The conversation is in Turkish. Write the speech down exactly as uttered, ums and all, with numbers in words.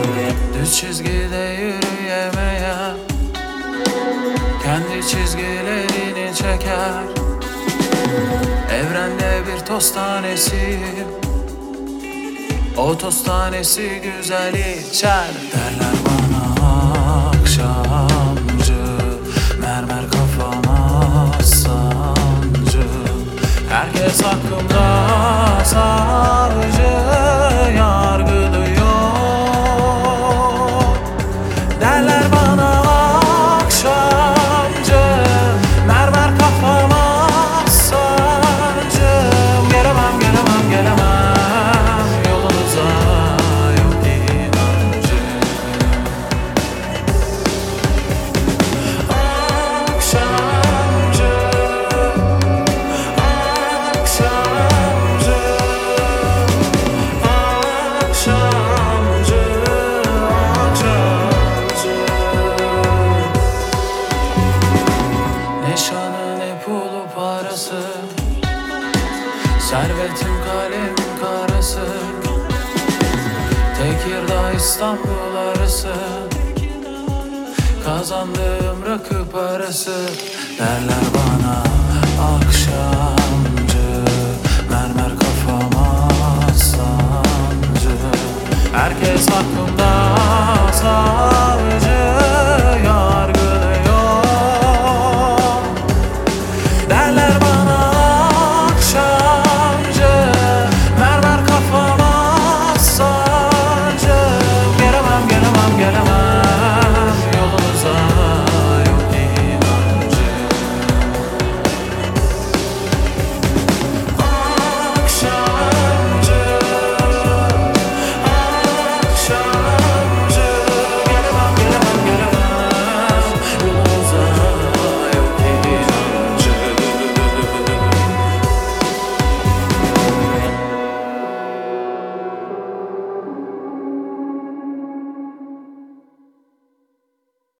Düz çizgide yürüyemeyen kendi çizgilerini çeker. Evrende bir toz tanesiyim, o toz tanesi güzel içer. Derler bana akşamcı, mermer kafama sancı. Herkes hakkımda savcı, yargılıyor. Derler bana akşamcı, mermer kafama sancı. Gelemem, gelemem, gelemem yolunuza, yok inancı. Akşamcı, akşamcı, akşamcı, akşamcı. Ne şanı ne pulu parası, servetim kalemin karası. Tekirdağ İstanbul arası, kazandığım rakı parası. Derler bana akşamcı, mermer kafama sancı. Herkes hakkım